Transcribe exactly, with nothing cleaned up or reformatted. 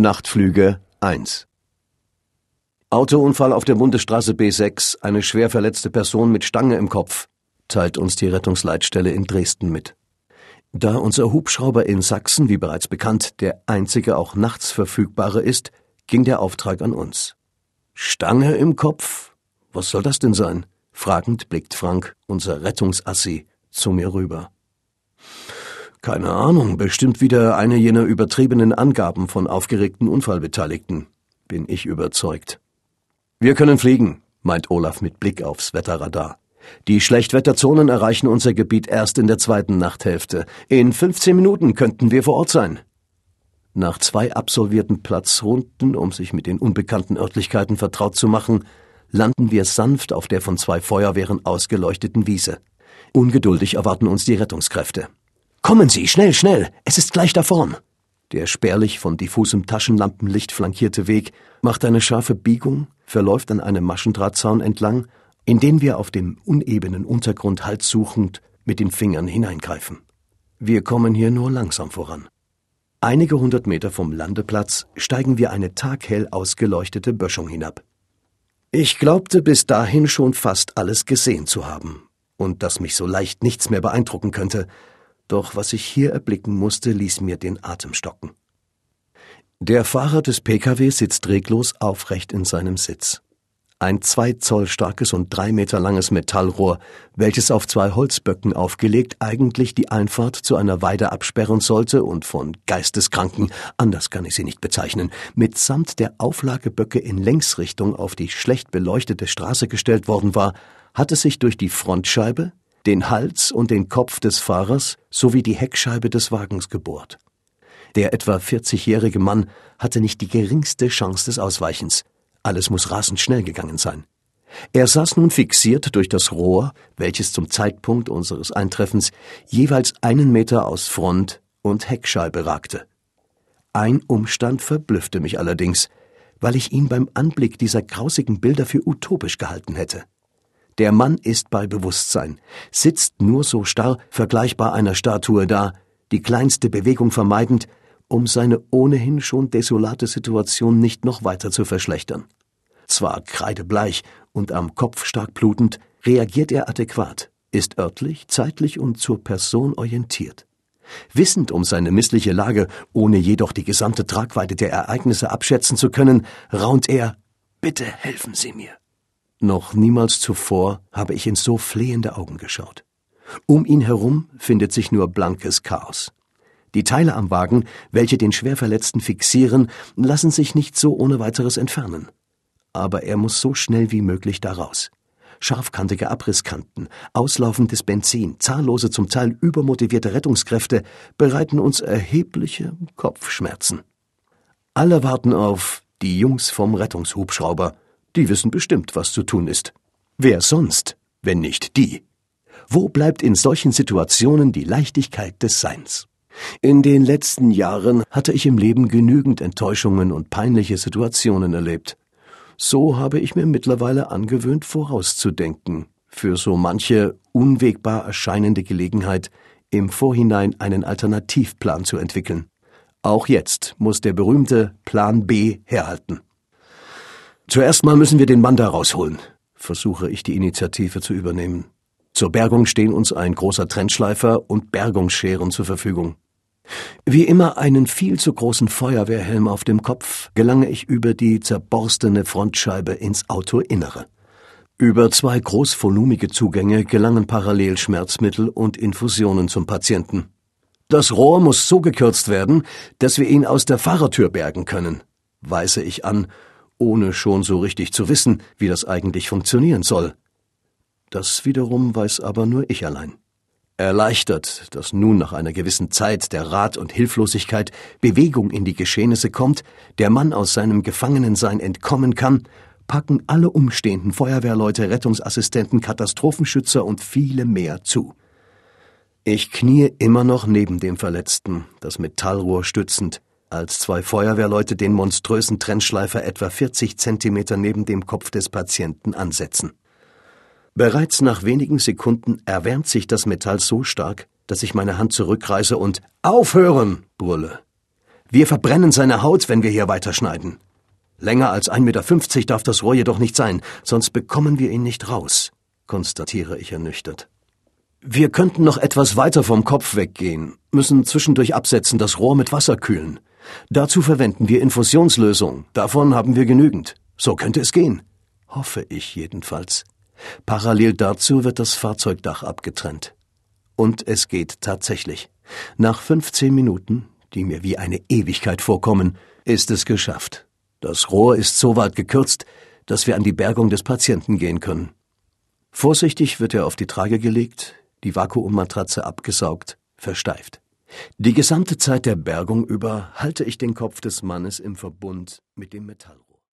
Nachtflüge eins. Autounfall auf der Bundesstraße B sechs, eine schwer verletzte Person mit Stange im Kopf, teilt uns die Rettungsleitstelle in Dresden mit. Da unser Hubschrauber in Sachsen, wie bereits bekannt, der einzige auch nachts verfügbare ist, ging der Auftrag an uns. Stange im Kopf? Was soll das denn sein? Fragend blickt Frank, unser Rettungsassi, zu mir rüber. Keine Ahnung, bestimmt wieder eine jener übertriebenen Angaben von aufgeregten Unfallbeteiligten, bin ich überzeugt. Wir können fliegen, meint Olaf mit Blick aufs Wetterradar. Die Schlechtwetterzonen erreichen unser Gebiet erst in der zweiten Nachthälfte. In fünfzehn Minuten könnten wir vor Ort sein. Nach zwei absolvierten Platzrunden, um sich mit den unbekannten Örtlichkeiten vertraut zu machen, landen wir sanft auf der von zwei Feuerwehren ausgeleuchteten Wiese. Ungeduldig erwarten uns die Rettungskräfte. »Kommen Sie, schnell, schnell, es ist gleich da vorn!« Der spärlich von diffusem Taschenlampenlicht flankierte Weg macht eine scharfe Biegung, verläuft an einem Maschendrahtzaun entlang, in den wir auf dem unebenen Untergrund Halt suchend mit den Fingern hineingreifen. Wir kommen hier nur langsam voran. Einige hundert Meter vom Landeplatz steigen wir eine taghell ausgeleuchtete Böschung hinab. Ich glaubte bis dahin schon fast alles gesehen zu haben und dass mich so leicht nichts mehr beeindrucken könnte, doch was ich hier erblicken musste, ließ mir den Atem stocken. Der Fahrer des P K W sitzt reglos aufrecht in seinem Sitz. Ein zwei Zoll starkes und drei Meter langes Metallrohr, welches auf zwei Holzböcken aufgelegt eigentlich die Einfahrt zu einer Weide absperren sollte und von Geisteskranken, anders kann ich sie nicht bezeichnen, mitsamt der Auflageböcke in Längsrichtung auf die schlecht beleuchtete Straße gestellt worden war, hatte sich durch die Frontscheibe, den Hals und den Kopf des Fahrers sowie die Heckscheibe des Wagens gebohrt. Der etwa vierzigjährige Mann hatte nicht die geringste Chance des Ausweichens. Alles muss rasend schnell gegangen sein. Er saß nun fixiert durch das Rohr, welches zum Zeitpunkt unseres Eintreffens jeweils einen Meter aus Front und Heckscheibe ragte. Ein Umstand verblüffte mich allerdings, weil ich ihn beim Anblick dieser grausigen Bilder für utopisch gehalten hätte. Der Mann ist bei Bewusstsein, sitzt nur so starr, vergleichbar einer Statue da, die kleinste Bewegung vermeidend, um seine ohnehin schon desolate Situation nicht noch weiter zu verschlechtern. Zwar kreidebleich und am Kopf stark blutend, reagiert er adäquat, ist örtlich, zeitlich und zur Person orientiert. Wissend um seine missliche Lage, ohne jedoch die gesamte Tragweite der Ereignisse abschätzen zu können, raunt er: »Bitte helfen Sie mir!« Noch niemals zuvor habe ich in so flehende Augen geschaut. Um ihn herum findet sich nur blankes Chaos. Die Teile am Wagen, welche den Schwerverletzten fixieren, lassen sich nicht so ohne weiteres entfernen. Aber er muss so schnell wie möglich da raus. Scharfkantige Abrisskanten, auslaufendes Benzin, zahllose, zum Teil übermotivierte Rettungskräfte bereiten uns erhebliche Kopfschmerzen. Alle warten auf die Jungs vom Rettungshubschrauber. Die wissen bestimmt, was zu tun ist. Wer sonst, wenn nicht die? Wo bleibt in solchen Situationen die Leichtigkeit des Seins? In den letzten Jahren hatte ich im Leben genügend Enttäuschungen und peinliche Situationen erlebt. So habe ich mir mittlerweile angewöhnt, vorauszudenken, für so manche unwegbar erscheinende Gelegenheit im Vorhinein einen Alternativplan zu entwickeln. Auch jetzt muss der berühmte Plan B herhalten. Zuerst mal müssen wir den Mann da rausholen, versuche ich die Initiative zu übernehmen. Zur Bergung stehen uns ein großer Trennschleifer und Bergungsscheren zur Verfügung. Wie immer einen viel zu großen Feuerwehrhelm auf dem Kopf, gelange ich über die zerborstene Frontscheibe ins Autoinnere. Über zwei großvolumige Zugänge gelangen parallel Schmerzmittel und Infusionen zum Patienten. Das Rohr muss so gekürzt werden, dass wir ihn aus der Fahrertür bergen können, weise ich an, ohne schon so richtig zu wissen, wie das eigentlich funktionieren soll. Das wiederum weiß aber nur ich allein. Erleichtert, dass nun nach einer gewissen Zeit der Rat und Hilflosigkeit Bewegung in die Geschehnisse kommt, der Mann aus seinem Gefangenensein entkommen kann, packen alle umstehenden Feuerwehrleute, Rettungsassistenten, Katastrophenschützer und viele mehr zu. Ich kniee immer noch neben dem Verletzten, das Metallrohr stützend, als zwei Feuerwehrleute den monströsen Trennschleifer etwa vierzig Zentimeter neben dem Kopf des Patienten ansetzen. Bereits nach wenigen Sekunden erwärmt sich das Metall so stark, dass ich meine Hand zurückreiße und »Aufhören!« brülle. Wir verbrennen seine Haut, wenn wir hier weiterschneiden. Länger als ein Meter fünfzig darf das Rohr jedoch nicht sein, sonst bekommen wir ihn nicht raus, konstatiere ich ernüchtert. Wir könnten noch etwas weiter vom Kopf weggehen, müssen zwischendurch absetzen, das Rohr mit Wasser kühlen. Dazu verwenden wir Infusionslösung, davon haben wir genügend. So könnte es gehen. Hoffe ich jedenfalls. Parallel dazu wird das Fahrzeugdach abgetrennt. Und es geht tatsächlich. Nach fünfzehn Minuten, die mir wie eine Ewigkeit vorkommen, ist es geschafft. Das Rohr ist so weit gekürzt, dass wir an die Bergung des Patienten gehen können. Vorsichtig wird er auf die Trage gelegt, die Vakuummatratze abgesaugt, versteift. Die gesamte Zeit der Bergung über halte ich den Kopf des Mannes im Verbund mit dem Metallrohr.